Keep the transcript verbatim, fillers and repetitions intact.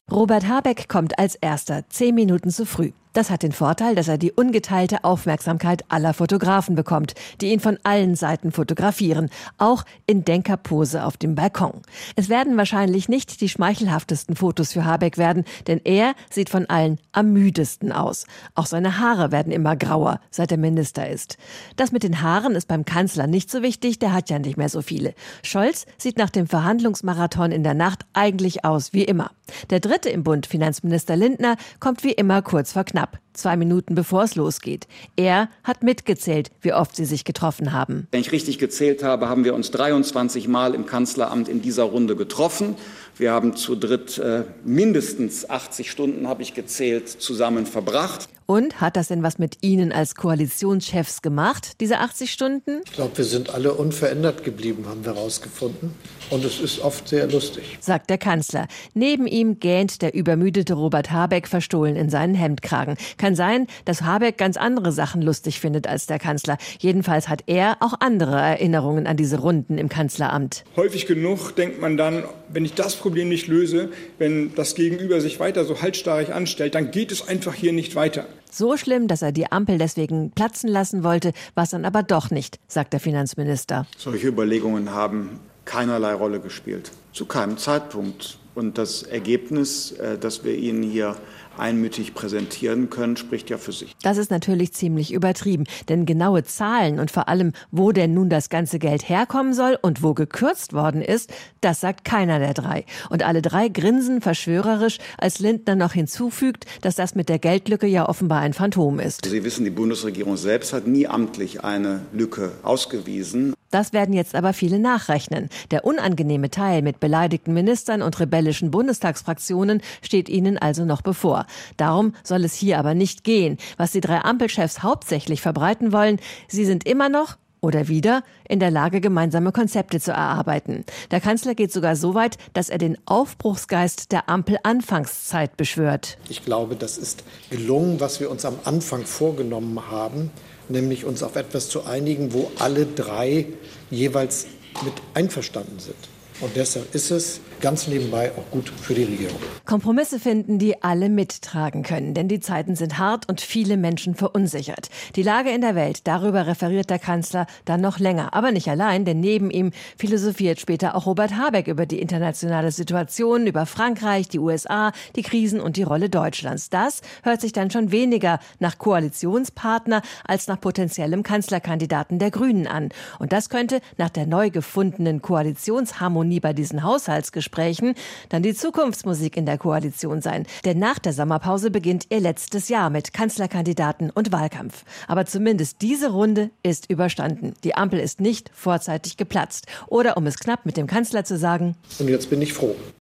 Robert Habeck kommt als Erster, zehn Minuten zu früh. Das hat den Vorteil, dass er die ungeteilte Aufmerksamkeit aller Fotografen bekommt, die ihn von allen Seiten fotografieren, auch in Denkerpose auf dem Balkon. Es werden wahrscheinlich nicht die schmeichelhaftesten Fotos für Habeck werden, denn er sieht von allen am müdesten aus. Auch seine Haare werden immer grauer, seit er Minister ist. Das mit den Haaren ist beim Kanzler nicht so wichtig, der hat ja nicht mehr so viele. Scholz sieht nach dem Verhandlungsmarathon in der Nacht eigentlich aus wie immer. Der dritte im Bund, Finanzminister Lindner, kommt wie immer kurz vor knapp. Zwei Minuten bevor es losgeht. Er hat mitgezählt, wie oft sie sich getroffen haben. Wenn ich richtig gezählt habe, haben wir uns dreiundzwanzig Mal im Kanzleramt in dieser Runde getroffen. Wir haben zu dritt äh, mindestens achtzig Stunden, habe ich gezählt, zusammen verbracht. Und hat das denn was mit Ihnen als Koalitionschefs gemacht, diese achtzig Stunden? Ich glaube, wir sind alle unverändert geblieben, haben wir herausgefunden. Und es ist oft sehr lustig, sagt der Kanzler. Neben ihm gähnt der übermüdete Robert Habeck verstohlen in seinen Hemdkragen. Kann sein, dass Habeck ganz andere Sachen lustig findet als der Kanzler. Jedenfalls hat er auch andere Erinnerungen an diese Runden im Kanzleramt. Häufig genug denkt man dann, wenn ich das Problem nicht löse, wenn das Gegenüber sich weiter so halsstarrig anstellt, dann geht es einfach hier nicht weiter. So schlimm, dass er die Ampel deswegen platzen lassen wollte, war es dann aber doch nicht, sagt der Finanzminister. Solche Überlegungen haben keinerlei Rolle gespielt. Zu keinem Zeitpunkt. Und das Ergebnis, das wir Ihnen hier einmütig präsentieren können, spricht ja für sich. Das ist natürlich ziemlich übertrieben, denn genaue Zahlen und vor allem, wo denn nun das ganze Geld herkommen soll und wo gekürzt worden ist, das sagt keiner der drei. Und alle drei grinsen verschwörerisch, als Lindner noch hinzufügt, dass das mit der Geldlücke ja offenbar ein Phantom ist. Sie wissen, die Bundesregierung selbst hat nie amtlich eine Lücke ausgewiesen. Das werden jetzt aber viele nachrechnen. Der unangenehme Teil mit beleidigten Ministern und rebellischen Bundestagsfraktionen steht ihnen also noch bevor. Darum soll es hier aber nicht gehen. Was die drei Ampelchefs hauptsächlich verbreiten wollen, sie sind immer noch oder wieder in der Lage, gemeinsame Konzepte zu erarbeiten. Der Kanzler geht sogar so weit, dass er den Aufbruchsgeist der Ampel-Anfangszeit beschwört. Ich glaube, das ist gelungen, was wir uns am Anfang vorgenommen haben, nämlich uns auf etwas zu einigen, wo alle drei jeweils mit einverstanden sind. Und deshalb ist es ganz nebenbei auch gut für die Regierung. Kompromisse finden, die alle mittragen können, denn die Zeiten sind hart und viele Menschen verunsichert. Die Lage in der Welt, darüber referiert der Kanzler dann noch länger. Aber nicht allein, denn neben ihm philosophiert später auch Robert Habeck über die internationale Situation, über Frankreich, die U S A, die Krisen und die Rolle Deutschlands. Das hört sich dann schon weniger nach Koalitionspartner als nach potenziellem Kanzlerkandidaten der Grünen an. Und das könnte nach der neu gefundenen Koalitionsharmonie bei diesen Haushaltsgesprächen dann die Zukunftsmusik in der Koalition sein. Denn nach der Sommerpause beginnt ihr letztes Jahr mit Kanzlerkandidaten und Wahlkampf. Aber zumindest diese Runde ist überstanden. Die Ampel ist nicht vorzeitig geplatzt. Oder um es knapp mit dem Kanzler zu sagen: Und jetzt bin ich froh.